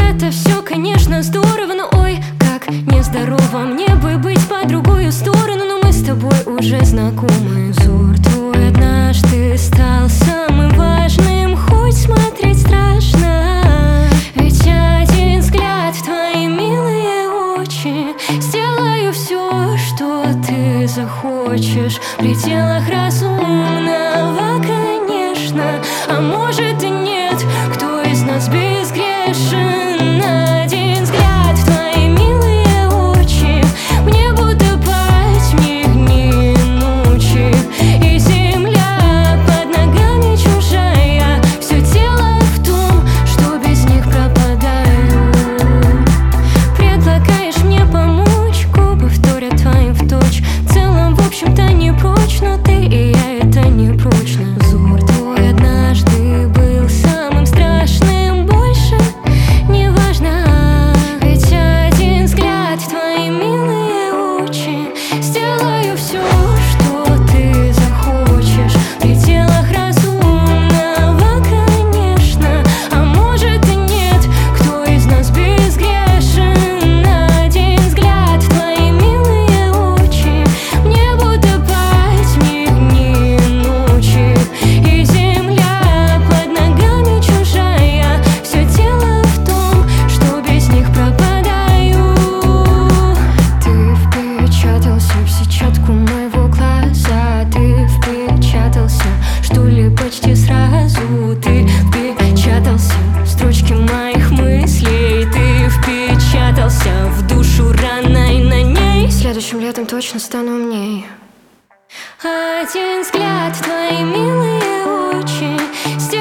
это все, конечно, здорово, но ой, как нездорово мне бы быть по другую сторону. Но мы с тобой уже знакомы. Взор твой однажды стал самым важным, хоть смотреть страшно. Ведь один взгляд в твои милые очи, сделаю все, что ты захочешь, в пределах разумного, конечно. А может и нет, кто из нас безгрешен? Один взгляд в твои милые очи, мне будто пасть в них дни и ночи. И земля под ногами чужая, все дело в том, что без них пропадаю. Предлагаешь мне помочь, губы вторят твоим в точь. В целом, в общем-то, не прочь, но ты и я это не прочно. Взор твой однажды был самым страшным, больше не важно. Ведь один взгляд в твои милые очи, сделаю все, что ты захочешь, в пределах разумного, конечно. А может и нет, кто из нас безгрешен? Один взгляд в твои милые очи, мне будто пасть в них дни и ночи. И земля под ногами чужая, все дело в том, что без них пропадаю. Ты впечатался в сетчатку моего глаза, ты впечатался, что ли, почти сразу. Ты впечатался в строчки моих мыслей, ты впечатался в душу раной на ней. Следующим летом точно стану умней. Один взгляд в твои милые очи,